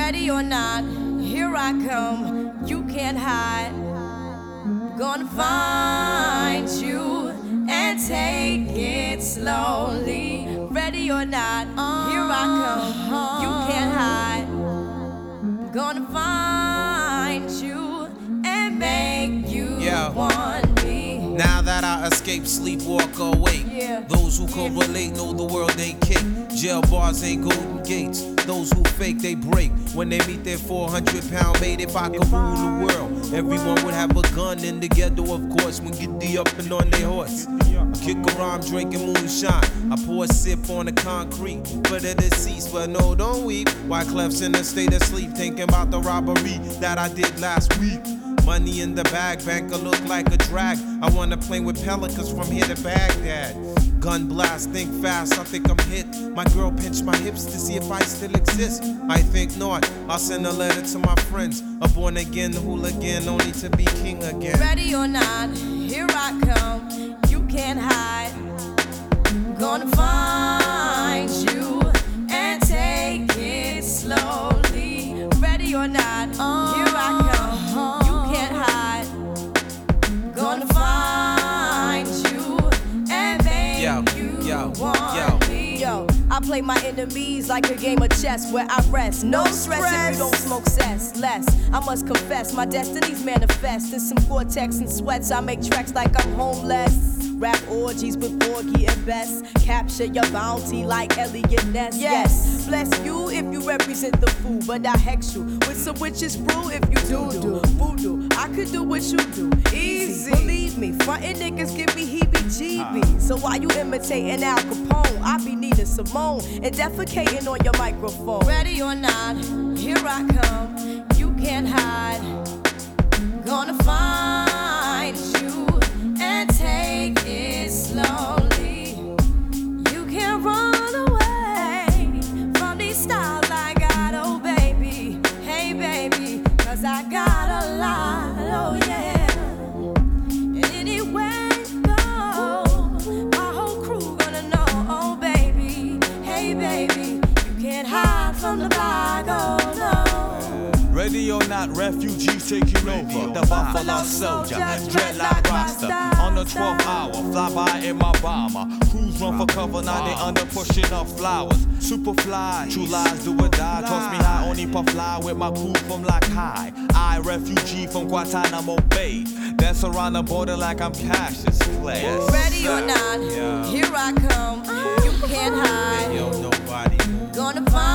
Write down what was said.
Ready or not, here I come. You can't hide. Gonna find you and take it slowly. Ready or not, here I come. You can't hide. Gonna find you and make you want me. Now that I escape, sleep, walk, awake. Those who correlate know the world ain't cake. Jail bars ain't golden gates. Those who fake, they break when they meet their 400-pound mate. If I could rule the world, everyone would have a gun in the ghetto, of course, when get the up and on their horse. I kick around drinking moonshine. I pour a sip on the concrete for the deceased, but no, don't weep. Wyclef's in a state of sleep, thinking about the robbery that I did last week. Money in the bag, banker look like a drag. I wanna play with pelicans from here to Baghdad. Gun blast, think fast, I think I'm hit. My girl pinched my hips to see if I still exist. I think not, I'll send a letter to my friends. A born again hooligan, only to be king again. Ready or not, here I come. You can't hide. Gonna find you and take it slowly. Ready or not, here I come. You can't hide. Gonna find you and make you want me. Yo, I play my enemies like a game of chess where I rest. No stress if you don't smoke cess. Less, I must confess, my destinies manifest. In some Gore-Tex and sweats, I make tracks like I'm homeless. Rap orgies with Borgie and Best. Capture your bounty like Elliot Ness. Yes, bless you if you represent the fool, but I hex you with some witches brew if you do voodoo. I could do what you do, easy. Believe me, frontin' niggas give me heebie-jeebies. So while you imitating Al Capone, I be Nina Simone and defecating on your microphone. Ready or not, here I come. You can't hide. Gonna find you and take it slowly. You can't run away from these styles I got, oh baby. Hey baby, 'cause I got a lot, oh yeah. And anywhere you go, my whole crew gonna know, oh baby. Hey baby, you can't hide from the block, oh no. Ready or not, refugees taking over. The Buffalo Soldier, dreadlock roster. On the 12th hour, fly by in my bomber. Crews run for cover, now they under pushing up flowers. Superfly, true lies do or die. Toss me high, only puff fly with my crew from like high. I, refugee from Guantanamo Bay. Dance around the border like I'm Cassius Clay. Ready or not, here I come. You can't hide. Yo, nobody. Gonna find